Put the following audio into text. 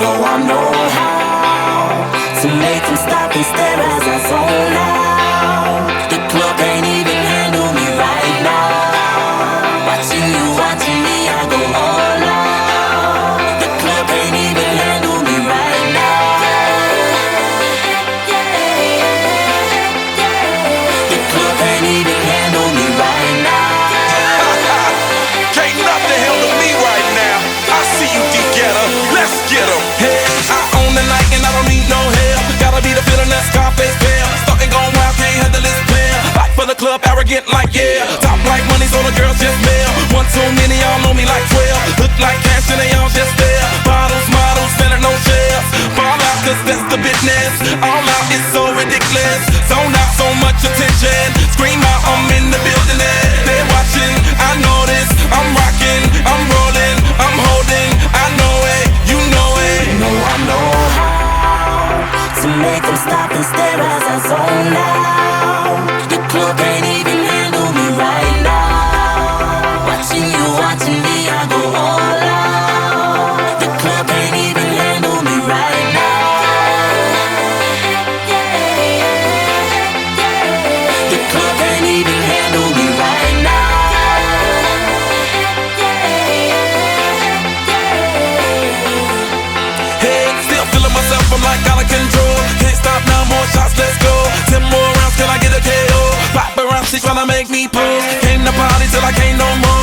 I know how to make them stop and stare as I zone out. The club can't even handle me right now. Watching you, watching me, I go all out. The club can't even handle me right now. The club can't even handle me right now. Can't nothing handle me right now. I see you, D-Getter. Let's get 'em. Hey, I own the night and I don't need no help. Gotta be the feeling that Scarface feel. Starting going wild, can't handle this player. Back for the club, arrogant like yeah. Top like money, so the girls just mail. One too many, y'all know me like 12. Look like cash and they all just there. Bottles, models, spending no shares. Fall out, cause that's the business. All out is so ridiculous. Zone out, so much attention. Scream out, I'm in the building. They're watching, I know this. I'm rocking, I'm rolling, I'm holding. I know it, you know it. I know how to make them stop and stare as I zone out. The club can't even handle me right now. Watching you, watching me, I go all out. The club can't even handle me right now. The club can't even handle me right now. Hey, still feeling myself, I'm like out of control. Can't stop now, more shots, let's go. 10 more rounds, can I get a KO? Pop around, she tryna make me pull. Came to party till I can't no more.